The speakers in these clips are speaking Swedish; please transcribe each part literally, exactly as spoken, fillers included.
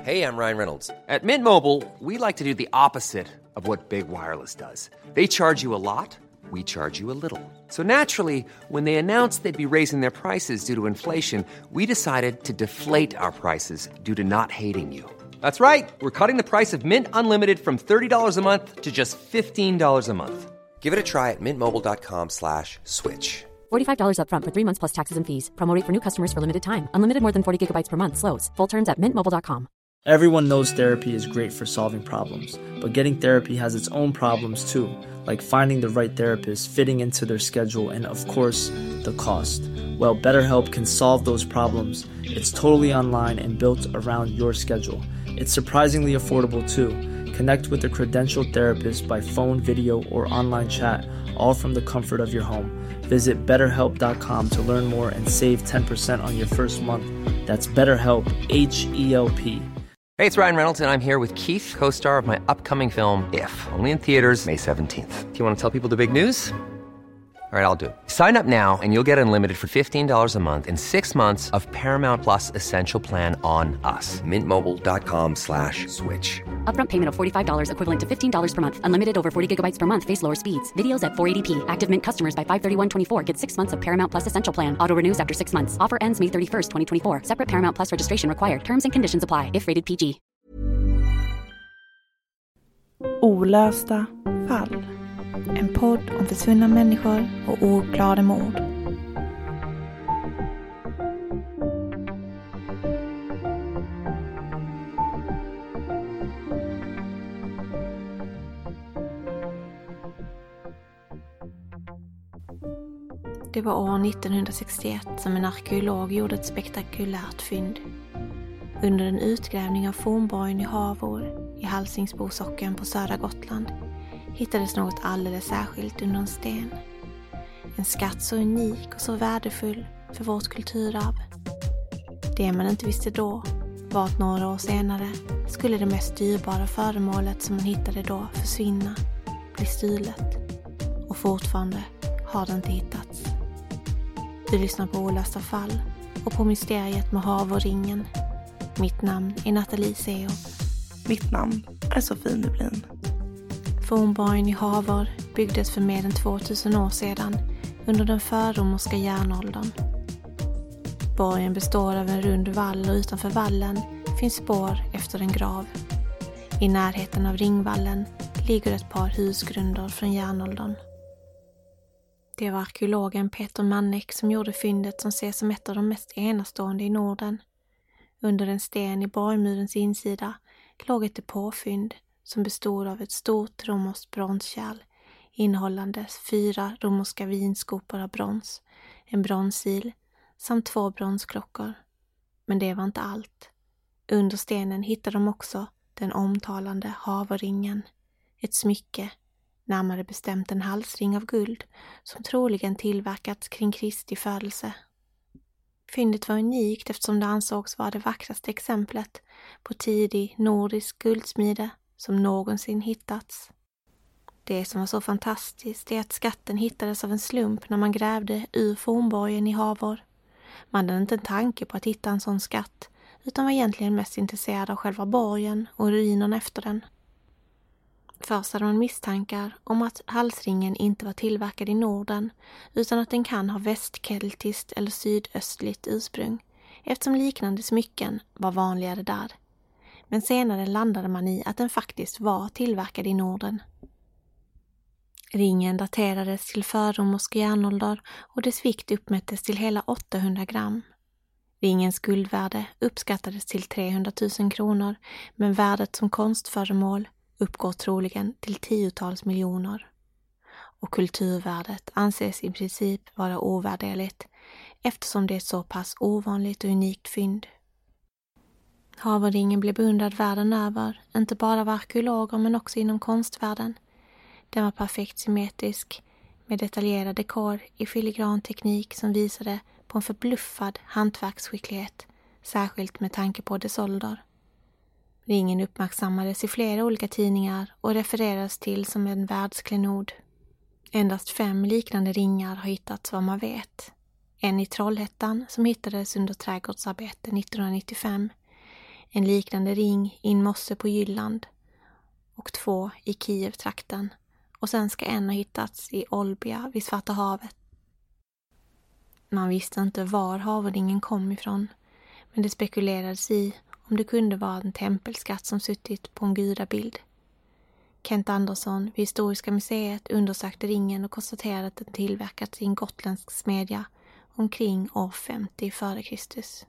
Hey, I'm Ryan Reynolds. At Mint Mobile, we like to do the opposite of what Big Wireless does. They charge you a lot, we charge you a little. So naturally, when they announced they'd be raising their prices due to inflation, we decided to deflate our prices due to not hating you. That's right. We're cutting the price of Mint Unlimited from thirty dollars a month to just fifteen dollars a month. Give it a try at mintmobile.com slash switch. forty-five dollars up front for three months plus taxes and fees. Promo rate for new customers for limited time. Unlimited more than forty gigabytes per month slows. Full terms at mint mobile dot com. Everyone knows therapy is great for solving problems, but getting therapy has its own problems too, like finding the right therapist, fitting into their schedule, and of course, the cost. Well, BetterHelp can solve those problems. It's totally online and built around your schedule. It's surprisingly affordable too. Connect with a credentialed therapist by phone, video, or online chat, all from the comfort of your home. Visit better help dot com to learn more and save ten percent on your first month. That's BetterHelp, H E L P. Hey, it's Ryan Reynolds, and I'm here with Keith, co-star of my upcoming film, If, only in theaters May seventeenth. Do you want to tell people the big news? All right, I'll do it. Sign up now and you'll get unlimited for fifteen dollars a month and six months of Paramount Plus Essential Plan on us. Mintmobile.com slash switch. Upfront payment of forty-five dollars equivalent to fifteen dollars per month. Unlimited over forty gigabytes per month. Face lower speeds. Videos at four eighty p. Active Mint customers by five thirty-one twenty-four get six months of Paramount Plus Essential Plan. Auto renews after six months. Offer ends May thirty-first, twenty twenty-four. Separate Paramount Plus registration required. Terms and conditions apply if rated P G. Olösta fall. En podd om försvunna människor och ouppklarade mord. Det var år nittonhundrasextioett som en arkeolog gjorde ett spektakulärt fynd. Under en utgrävning av fornborgen i Havor i Halsingsbosocken på södra Gotland hittades något alldeles särskilt under en sten. En skatt så unik och så värdefull för vårt kulturarv. Det man inte visste då var att några år senare skulle det mest dyrbara föremålet som man hittade då försvinna, bli stulet. Och fortfarande har det inte hittats. Du lyssnar på Olösta fall och på mysteriet med Havorringen. Mitt namn är Nathalie Seo. Mitt namn är Sofie Nublin. Fornborgen i Havor byggdes för mer än tvåtusen år sedan under den förromerska järnåldern. Borgen består av en rund vall och utanför vallen finns spår efter en grav. I närheten av ringvallen ligger ett par husgrunder från järnåldern. Det var arkeologen Peter Mannek som gjorde fyndet som ses som ett av de mest enastående i Norden. Under en sten i borgmurens insida låg ett depåfynd som bestod av ett stort romerskt bronskärl innehållande fyra romerska vinskopor av brons, en bronssil samt två bronsklockor. Men det var inte allt. Under stenen hittade de också den omtalande Havorringen, ett smycke, närmare bestämt en halsring av guld som troligen tillverkats kring Kristi födelse. Fyndet var unikt eftersom det ansågs vara det vackraste exemplet på tidig nordisk guldsmide som någonsin hittats. Det som var så fantastiskt är att skatten hittades av en slump när man grävde ur fornborgen i Havor. Man hade inte en tanke på att hitta en sån skatt utan var egentligen mest intresserad av själva borgen och ruinerna efter den. Först hade man misstankar om att halsringen inte var tillverkad i Norden utan att den kan ha västkeltiskt eller sydöstligt ursprung eftersom liknande smycken var vanligare där. Men senare landade man i att den faktiskt var tillverkad i Norden. Ringen daterades till förromersk järnålder och dess vikt uppmättes till hela åttahundra gram. Ringens guldvärde uppskattades till trehundratusen kronor men värdet som konstföremål uppgår troligen till tiotals miljoner. Och kulturvärdet anses i princip vara ovärderligt eftersom det är ett så pass ovanligt och unikt fynd. Havorringen blev beundrad världen över, inte bara av arkeologer men också inom konstvärlden. Den var perfekt symmetrisk med detaljerad dekor i filigran teknik som visade på en förbluffad hantverksskicklighet, särskilt med tanke på dess ålder. Ringen uppmärksammades i flera olika tidningar och refereras till som en världsklenod. Endast fem liknande ringar har hittats vad man vet. En i Trollhättan som hittades under trädgårdsarbete nittonhundranittiofem. en liknande ring in Mosse på Jylland och två i Kiev-trakten, och sen ska en ha hittats i Olbia vid Svarta havet. Man visste inte var havringen kom ifrån, men det spekulerades i om det kunde vara en tempelskatt som suttit på en gudabild. Kent Andersson vid Historiska museet undersökte ringen och konstaterade att den tillverkats i en gotländsk smedja omkring år femtio före Kristus.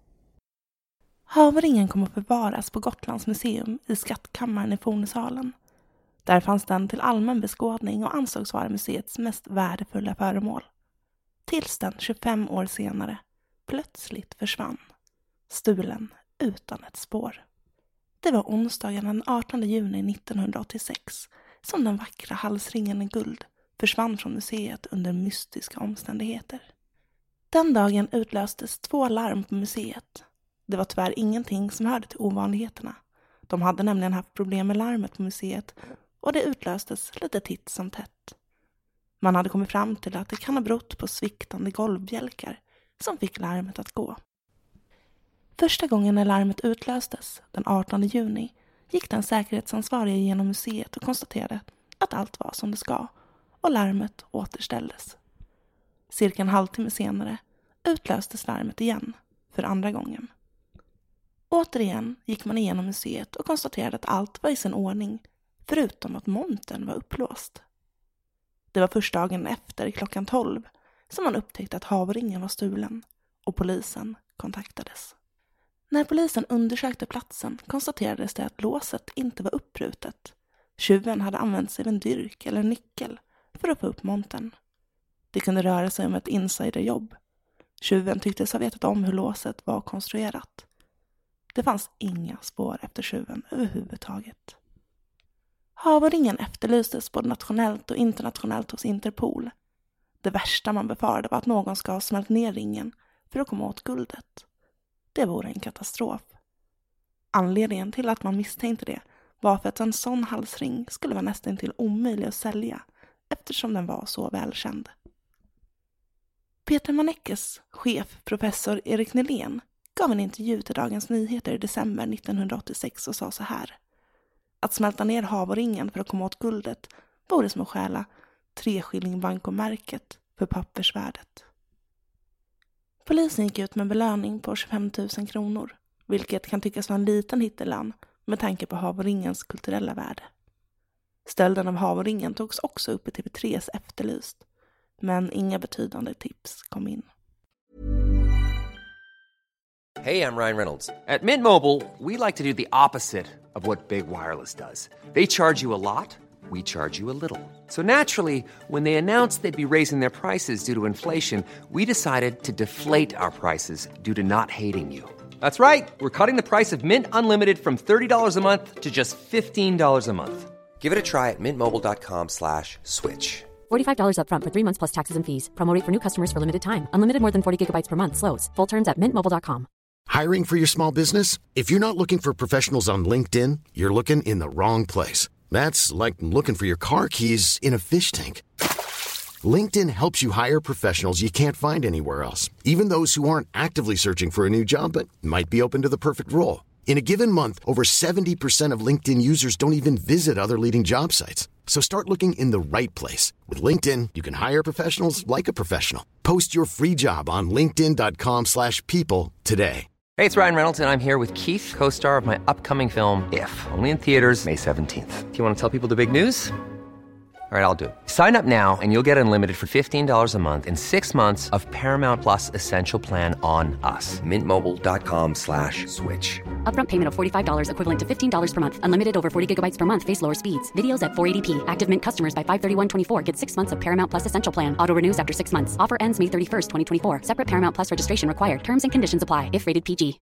Havringen kom att bevaras på Gotlands museum i skattkammaren i Fornesalen. Där fanns den till allmän beskådning och ansågs vara museets mest värdefulla föremål. Tills den tjugofem år senare plötsligt försvann, stulen utan ett spår. Det var onsdagen den artonde juni nittonhundraåttiosex som den vackra halsringen i guld försvann från museet under mystiska omständigheter. Den dagen utlöstes två larm på museet. Det var tyvärr ingenting som hörde till ovanligheterna. De hade nämligen haft problem med larmet på museet och det utlöstes lite titt som tätt. Man hade kommit fram till att det kan ha berott på sviktande golvbjälkar som fick larmet att gå. Första gången när larmet utlöstes, den artonde juni, gick den säkerhetsansvarige genom museet och konstaterade att allt var som det ska och larmet återställdes. Cirka en halvtimme senare utlöstes larmet igen för andra gången. Återigen gick man igenom museet och konstaterade att allt var i sin ordning, förutom att montern var upplåst. Det var första dagen efter klockan tolv som man upptäckte att havringen var stulen och polisen kontaktades. När polisen undersökte platsen konstaterades det att låset inte var uppbrutet. Tjuven hade använt sig av en dyrk eller nyckel för att få upp montern. Det kunde röra sig om ett insiderjobb. Tjuven tycktes ha vetat om hur låset var konstruerat. Det fanns inga spår efter tjuven överhuvudtaget. Havringen efterlystes både nationellt och internationellt hos Interpol. Det värsta man befarade var att någon ska ha smält ner ringen för att komma åt guldet. Det vore en katastrof. Anledningen till att man misstänkte det var för att en sån halsring skulle vara nästan till omöjlig att sälja eftersom den var så välkänd. Peter Maneckes chef, professor Erik Nylén, gav en intervju till Dagens Nyheter i december nittonhundraåttiosex och sa så här: att smälta ner havringen för att komma åt guldet vore som att stjäla tre skilling bankomärket för pappersvärdet. Polisen gick ut med belöning på tjugofem tusen kronor, vilket kan tyckas vara en liten hittelön med tanke på havringens kulturella värde. Stölden av havringen togs också upp i T V tre:s Efterlyst, men inga betydande tips kom in. Hey, I'm Ryan Reynolds. At Mint Mobile, we like to do the opposite of what Big Wireless does. They charge you a lot, we charge you a little. So naturally, when they announced they'd be raising their prices due to inflation, we decided to deflate our prices due to not hating you. That's right. We're cutting the price of Mint Unlimited from thirty dollars a month to just fifteen dollars a month. Give it a try at mintmobile.com slash switch. forty-five dollars up front for three months plus taxes and fees. Promo rate for new customers for limited time. Unlimited more than forty gigabytes per month slows. Full terms at mint mobile dot com. Hiring for your small business? If you're not looking for professionals on LinkedIn, you're looking in the wrong place. That's like looking for your car keys in a fish tank. LinkedIn helps you hire professionals you can't find anywhere else, even those who aren't actively searching for a new job but might be open to the perfect role. In a given month, over seventy percent of LinkedIn users don't even visit other leading job sites. So start looking in the right place. With LinkedIn, you can hire professionals like a professional. Post your free job on linkedin dot com slash people today. Hey, it's Ryan Reynolds, and I'm here with Keith, co-star of my upcoming film, If, only in theaters May seventeenth. Do you want to tell people the big news? All right, I'll do it. Sign up now and you'll get unlimited for fifteen dollars a month and six months of Paramount Plus Essential Plan on us. mint mobile dot com slash switch. Upfront payment of forty-five dollars equivalent to fifteen dollars per month. Unlimited over forty gigabytes per month. Face lower speeds. Videos at four eighty p. Active Mint customers by five thirty-one twenty-four get six months of Paramount Plus Essential Plan. Auto renews after six months. Offer ends May thirty-first, twenty twenty-four. Separate Paramount Plus registration required. Terms and conditions apply if rated P G.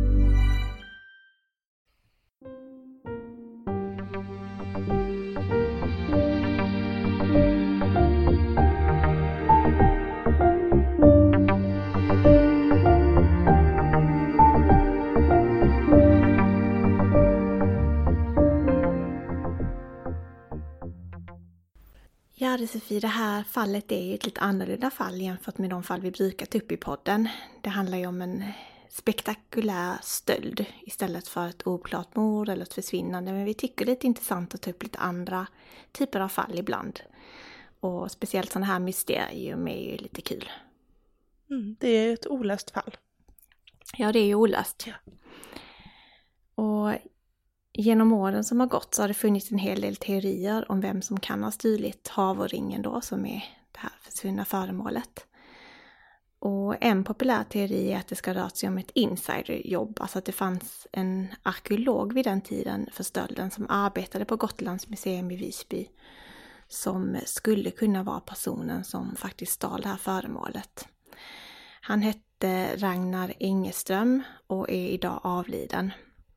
Ja, Josefie, det här fallet är ett lite annorlunda fall jämfört med de fall vi brukar ta upp i podden. Det handlar ju om en spektakulär stöld istället för ett oklart mord eller ett försvinnande. Men vi tycker det är lite intressant att ta upp lite andra typer av fall ibland. Och speciellt sådana här mysterium är ju lite kul. Mm, det är ett olöst fall. Ja, det är ju olöst. Ja. Och genom åren som har gått så har det funnits en hel del teorier om vem som kan ha stulit Havorringen då, som är det här försvunna föremålet. Och en populär teori är att det ska röra sig om ett insiderjobb, alltså att det fanns en arkeolog vid den tiden för stölden som arbetade på Gotlands museum i Visby som skulle kunna vara personen som faktiskt stal det här föremålet. Han hette Ragnar Engeström och är idag avliden.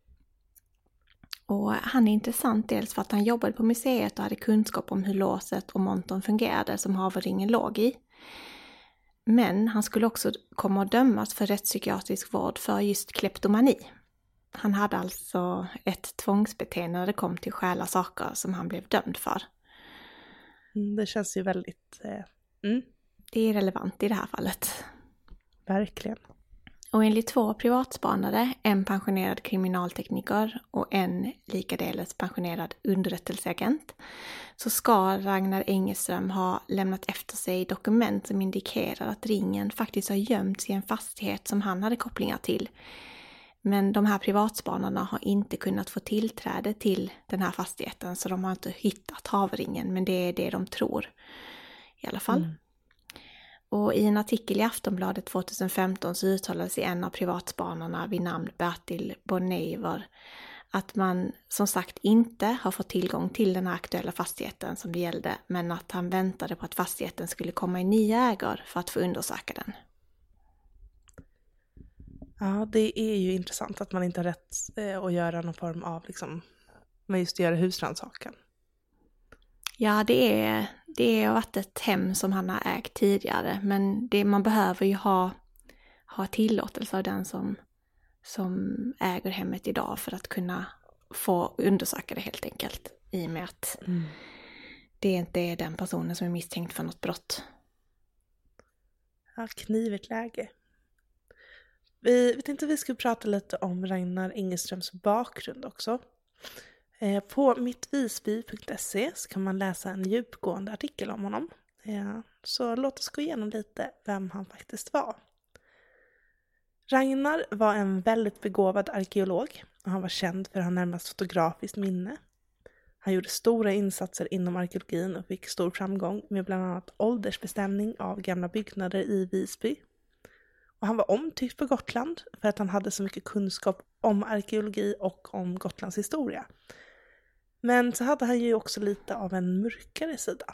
Och han är intressant dels för att han jobbade på museet och hade kunskap om hur låset och montern fungerade som Havorringen låg i. Men han skulle också komma att dömas för rättspsykiatrisk vård för just kleptomani. Han hade alltså ett tvångsbeteende när det kom till stjäla saker som han blev dömd för. Det känns ju väldigt... Eh, mm. Det är relevant i det här fallet. Verkligen. Och enligt två privatspanare, en pensionerad kriminaltekniker och en likadeles pensionerad underrättelseagent, så ska Ragnar Engeström ha lämnat efter sig dokument som indikerar att ringen faktiskt har gömts i en fastighet som han hade kopplingar till. Men de här privatspanarna har inte kunnat få tillträde till den här fastigheten, så de har inte hittat Havorringen, men det är det de tror i alla fall. Mm. Och i en artikel i Aftonbladet tjugohundrafemton så uttalades en av privatspanarna vid namn Bertil Bonneiver att man som sagt inte har fått tillgång till den här aktuella fastigheten som det gällde, men att han väntade på att fastigheten skulle komma i nya ägor för att få undersöka den. Ja, det är ju intressant att man inte har rätt att göra någon form av, liksom, man just göra husrannsakan. Ja, det är, det har varit ett hem som han har ägt tidigare, men det, man behöver ju ha, ha tillåtelse av den som, som äger hemmet idag för att kunna få undersöka det helt enkelt, i och med att mm. det inte är den personen som är misstänkt för något brott. Ja, knivigt läge. Vi, vi tänkte att vi skulle prata lite om Ragnar Engeströms bakgrund också. Eh, på mittvisby punkt se så kan man läsa en djupgående artikel om honom. Eh, så låt oss gå igenom lite vem han faktiskt var. Ragnar var en väldigt begåvad arkeolog och han var känd för att ha närmast fotografiskt minne. Han gjorde stora insatser inom arkeologin och fick stor framgång med bland annat åldersbestämning av gamla byggnader i Visby. Och han var omtyckt på Gotland för att han hade så mycket kunskap om arkeologi och om Gotlands historia. Men så hade han ju också lite av en mörkare sida.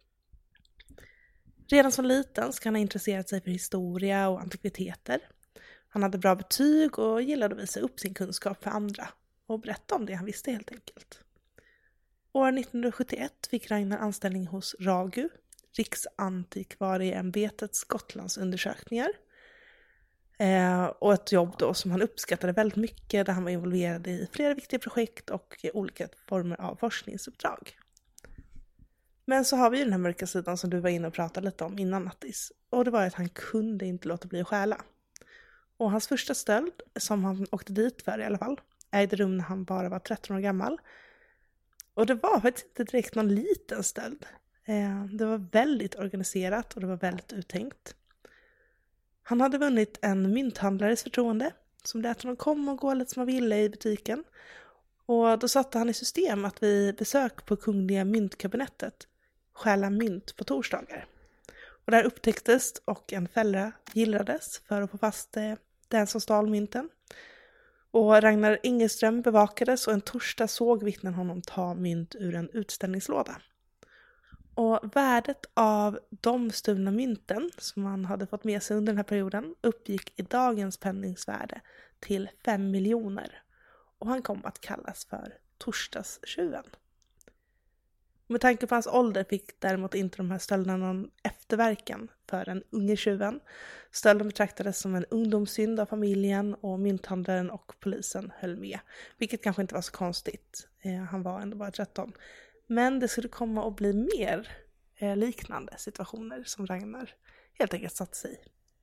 Redan som liten ska han ha intresserat sig för historia och antikviteter. Han hade bra betyg och gillade att visa upp sin kunskap för andra och berätta om det han visste helt enkelt. År nittonhundrasjuttioett fick Ragnar anställning hos RAGU, Riksantikvarieämbetets Gotlandsundersökningar. Eh, och ett jobb då som han uppskattade väldigt mycket, där han var involverad i flera viktiga projekt och olika former av forskningsuppdrag. Men så har vi ju den här mörka sidan som du var inne och pratade lite om innan, Nattis. Och det var att han kunde inte låta bli att stjäla. Och hans första stöld, som han åkte dit för i alla fall, ägde rum när han bara var tretton år gammal. Och det var faktiskt inte direkt någon liten stöld. Eh, det var väldigt organiserat och det var väldigt uttänkt. Han hade vunnit en mynthandlares förtroende som lät honom komma och gå lite som han ville i butiken. Och då satte han i system att vid besök på Kungliga myntkabinettet stjäla mynt på torsdagar. Och där upptäcktes och en fälla gillrades för att få fast den som stal mynten. Och Ragnar Engeström bevakades och en torsdag såg vittnen honom ta mynt ur en utställningslåda. Och värdet av de stulna mynten som han hade fått med sig under den här perioden uppgick i dagens penningsvärde till fem miljoner. Och han kom att kallas för torsdagstjuven. Med tanke på hans ålder fick däremot inte de här stölderna någon efterverkan för den unge tjuven. Stölden betraktades som en ungdomssynd av familjen och mynthandlaren och polisen höll med. Vilket kanske inte var så konstigt. Eh, han var ändå bara tretton. Men det skulle komma att bli mer eh, liknande situationer som Ragnar helt enkelt satt sig i.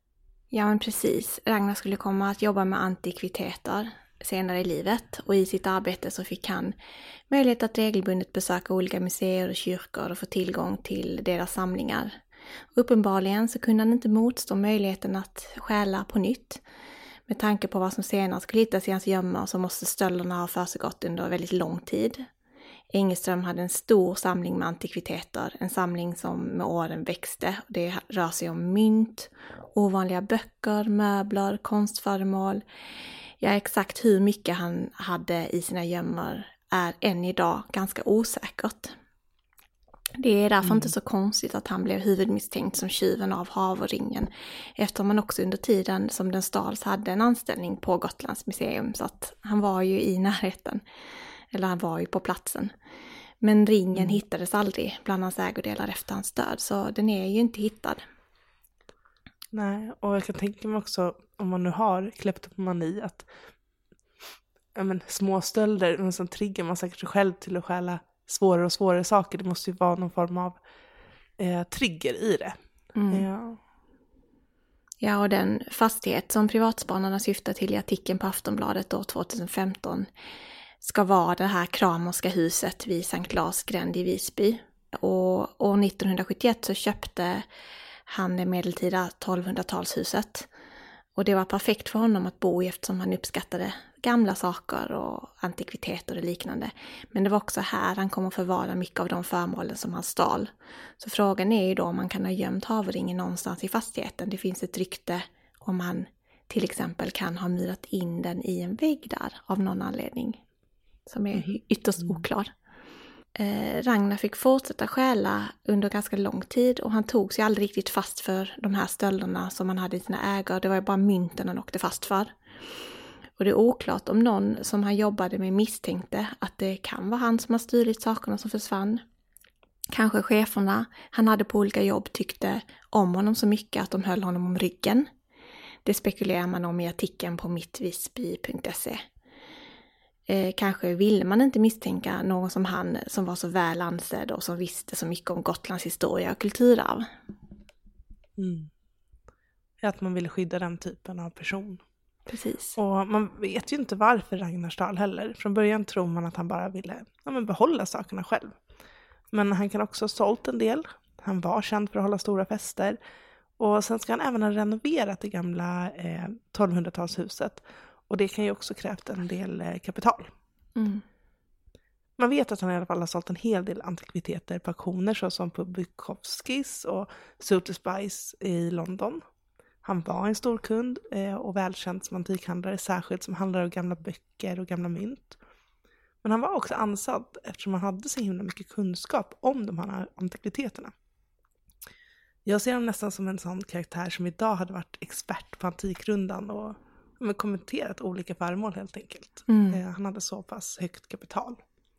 Ja, men precis. Ragnar skulle komma att jobba med antikviteter senare i livet, och i sitt arbete så fick han möjlighet att regelbundet besöka olika museer och kyrkor och få tillgång till deras samlingar. Uppenbarligen så kunde han inte motstå möjligheten att stjäla på nytt. Med tanke på vad som senare skulle hittas i hans gömmor så måste stölderna ha försiggått under väldigt lång tid. Engelström hade en stor samling med antikviteter, en samling som med åren växte. Det rör sig om mynt, ovanliga böcker, möbler, konstföremål. Ja, exakt hur mycket han hade i sina gömmor är än idag ganska osäkert. Det är därför mm. inte så konstigt att han blev huvudmisstänkt som tjuven av Havringen, eftersom han också under tiden som den stals hade en anställning på Gotlands museum, så att han var ju i närheten, eller han var ju på platsen. Men ringen mm. hittades aldrig bland hans ägodelar efter hans död, så den är ju inte hittad. Nej, och jag kan tänka mig också, om man nu har kleptomani, att ja, men, små stölder, men som triggar man säkert sig själv till att stjäla svårare och svårare saker. Det måste ju vara någon form av eh, trigger i det. Mm. Ja. ja, och den fastighet som privatspanarna syftar till i artikeln på Aftonbladet år tjugohundrafemton ska vara det här Kramerska huset vid Sankt Lars gränd i Visby. Och år nittonhundrasjuttioett så köpte han det medeltida tolvhundratalshuset. Och det var perfekt för honom att bo i, eftersom han uppskattade gamla saker och antikviteter och liknande. Men det var också här han kom att förvara mycket av de föremålen som han stal. Så frågan är ju då om man kan ha gömt Havringen någonstans i fastigheten. Det finns ett rykte om han till exempel kan ha murat in den i en vägg där av någon anledning som är ytterst oklar. Eh, Ragnar fick fortsätta stjäla under ganska lång tid, och han tog sig aldrig riktigt fast för de här stölderna som han hade i sina ägor. Det var ju bara mynten han åkte fast för. Och det är oklart om någon som han jobbade med misstänkte att det kan vara han som har stulit sakerna som försvann. Kanske cheferna han hade på olika jobb tyckte om honom så mycket att de höll honom om ryggen. Det spekulerar man om i artikeln på mittvisby punkt se. Eh, kanske ville man inte misstänka någon som han som var så väl ansedd och som visste så mycket om Gotlands historia och kulturarv. Mm. Att man ville skydda den typen av person. Precis. Och man vet ju inte varför Ragnar stal heller. Från början tror man att han bara ville ja, men behålla sakerna själv. Men han kan också ha sålt en del. Han var känd för att hålla stora fester. Och sen ska han även ha renoverat det gamla eh, tolvhundratalshuset. Och det kan ju också krävt en del eh, kapital. Mm. Man vet att han i alla fall har sålt en hel del antikviteter på auktioner, såsom på Bukowskis och Sotheby's i London. Han var en stor kund eh, och välkänd som antikhandlare, särskilt som handlare av gamla böcker och gamla mynt. Men han var också ansatt eftersom han hade så himla mycket kunskap om de här antikviteterna. Jag ser honom nästan som en sån karaktär som idag hade varit expert på Antikrundan och men, kommenterat olika föremål helt enkelt. Mm. Eh, han hade så pass högt kapital.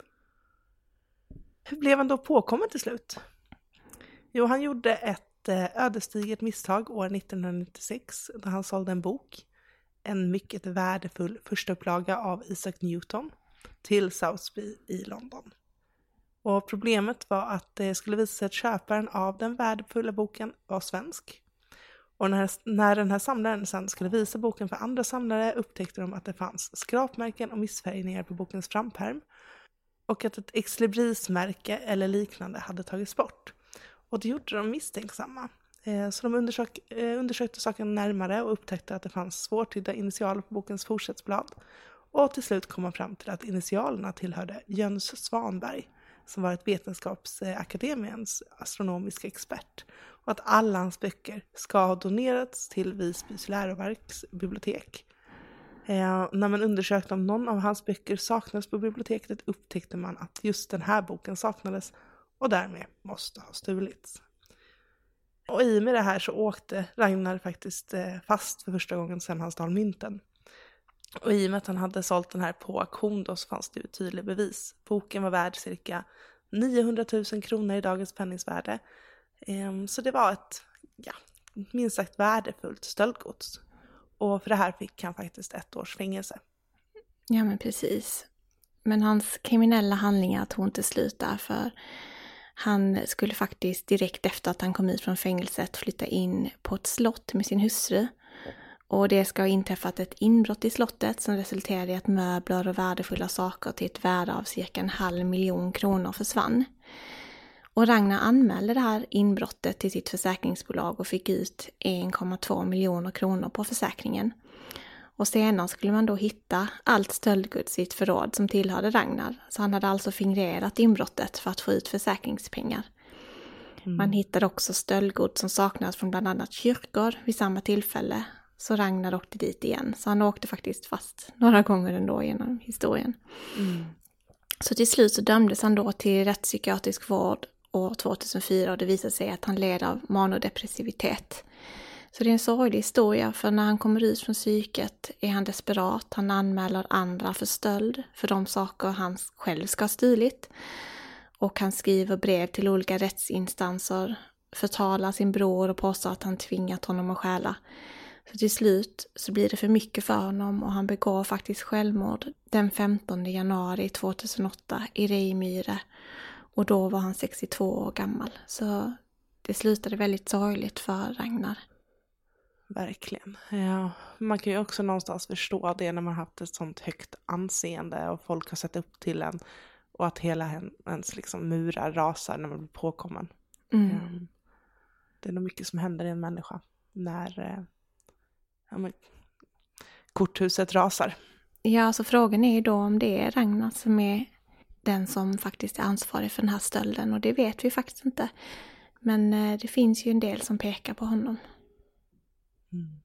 Hur blev han då påkommen till slut? Jo, han gjorde ett eh, ödesdigert misstag år nittonhundranittiosex då han sålde en bok, en mycket värdefull första upplaga av Isaac Newton, till Sotheby i London. Och problemet var att det skulle visa sig att köparen av den värdefulla boken var svensk. Och när, när den här samlaren sen skulle visa boken för andra samlare upptäckte de att det fanns skrapmärken och missfärgningar på bokens frampärm och att ett exlibrismärke eller liknande hade tagits bort. Och det gjorde de misstänksamma. Eh, så de undersök, eh, undersökte saken närmare och upptäckte att det fanns svårtydda initialer på bokens fortsättsblad. Och till slut kom man fram till att initialerna tillhörde Jöns Svanberg, som var ett vetenskapsakademiens astronomiska expert, och att alla hans böcker ska ha donerats till Visbys läroverksbibliotek. Eh, när man undersökte om någon av hans böcker saknades på biblioteket upptäckte man att just den här boken saknades och därmed måste ha stulits. Och i och med det här så åkte Ragnar faktiskt eh, fast för första gången sedan han stal mynten. Och i och med att han hade sålt den här på auktion då så fanns det ju tydliga bevis. Boken var värd cirka niohundratusen kronor i dagens penningsvärde. Ehm, så det var ett, ja, minst sagt värdefullt stöldgods. Och för det här fick han faktiskt ett års fängelse. Ja, men precis. Men hans kriminella handlingar tog inte slut där, för han skulle faktiskt direkt efter att han kom ut från fängelset flytta in på ett slott med sin hustru. Och det ska ha inträffat ett inbrott i slottet som resulterade i att möbler och värdefulla saker till ett värde av cirka en halv miljon kronor försvann. Och Ragnar anmälde det här inbrottet till sitt försäkringsbolag och fick ut en komma två miljoner kronor på försäkringen. Och senare skulle man då hitta allt stöldgods i ett förråd som tillhörde Ragnar. Så han hade alltså fingrerat inbrottet för att få ut försäkringspengar. Mm. Man hittade också stöldgods som saknades från bland annat kyrkor vid samma tillfälle. Så Ragnar åkte dit igen. Så han åkte faktiskt fast några gånger ändå genom historien. Mm. Så till slut så dömdes han då till rättspsykiatrisk vård år tvåtusenfyra. Och det visade sig att han led av manodepressivitet. Så det är en sorglig historia, för när han kommer ut från psyket är han desperat. Han anmäler andra för stöld för de saker han själv ska ha stulit. Och han skriver brev till olika rättsinstanser, förtalar sin bror och påstår att han tvingat honom att stjäla. Så till slut så blir det för mycket för honom och han begår faktiskt självmord den femtonde januari tvåtusenåtta i Rejmyre. Och då var han sextiotvå år gammal. Så det slutade väldigt sorgligt för Ragnar. Verkligen. Ja, man kan ju också någonstans förstå det när man haft ett sånt högt anseende och folk har sett upp till en och att hela ens liksom murar rasar när man blir påkommen. Mm. Um, det är nog mycket som händer i en människa när uh, ja, men, korthuset rasar. Ja, så frågan är ju då om det är Ragnar som är den som faktiskt är ansvarig för den här stölden, och det vet vi faktiskt inte. Men uh, det finns ju en del som pekar på honom. Mm.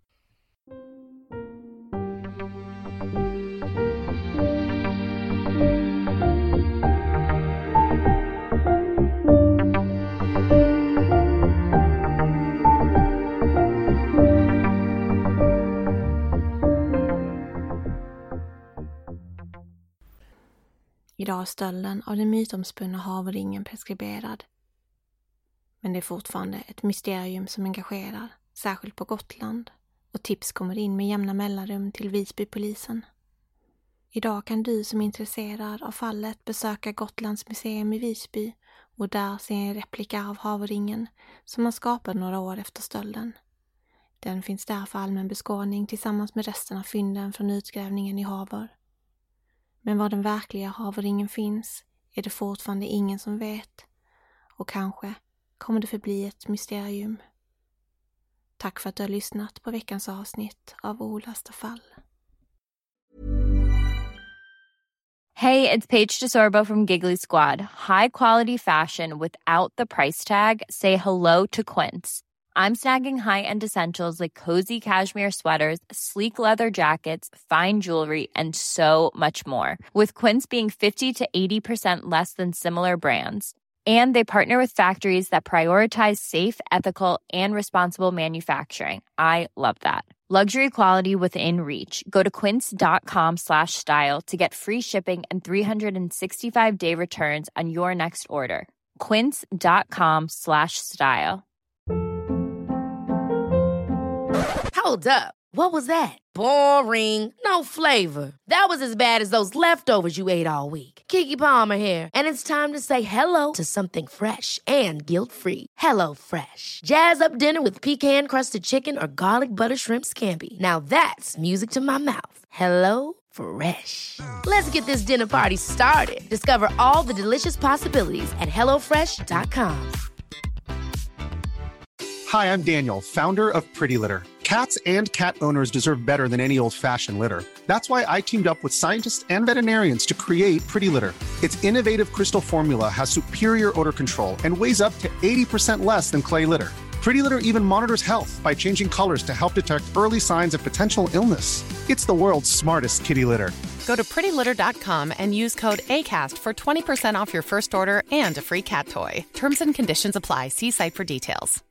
Idag är stölden av den mytomspunna havringen preskriberad. Men det är fortfarande ett mysterium som engagerar, särskilt på Gotland, och tips kommer in med jämna mellanrum till Visbypolisen. Idag kan du som är intresserad av fallet besöka Gotlands museum i Visby och där se en replika av havringen som man skapade några år efter stölden. Den finns där för allmän beskådning tillsammans med resten av fynden från utgrävningen i Havör. Men var den verkliga havringen finns är det fortfarande ingen som vet, och kanske kommer det förbli ett mysterium. Tack för att du har lyssnat på veckans avsnitt av Olösta fall. Hey, it's Paige DeSorbo from Giggly Squad. High quality fashion without the price tag. Say hello to Quince. I'm snagging high-end essentials like cozy cashmere sweaters, sleek leather jackets, fine jewelry, and so much more. With Quince being fifty to eighty percent less than similar brands. And they partner with factories that prioritize safe, ethical, and responsible manufacturing. I love that. Luxury quality within reach. Go to quince.com slash style to get free shipping and three sixty-five day returns on your next order. Quince.com slash style. Hold up. What was that? Boring. No flavor. That was as bad as those leftovers you ate all week. Keke Palmer here, and it's time to say hello to something fresh and guilt-free. Hello Fresh. Jazz up dinner with pecan-crusted chicken or garlic butter shrimp scampi. Now that's music to my mouth. Hello Fresh. Let's get this dinner party started. Discover all the delicious possibilities at hello fresh dot com. Hi, I'm Daniel, founder of Pretty Litter. Cats and cat owners deserve better than any old-fashioned litter. That's why I teamed up with scientists and veterinarians to create Pretty Litter. Its innovative crystal formula has superior odor control and weighs up to eighty percent less than clay litter. Pretty Litter even monitors health by changing colors to help detect early signs of potential illness. It's the world's smartest kitty litter. Go to pretty litter dot com and use code ACAST for twenty percent off your first order and a free cat toy. Terms and conditions apply. See site for details.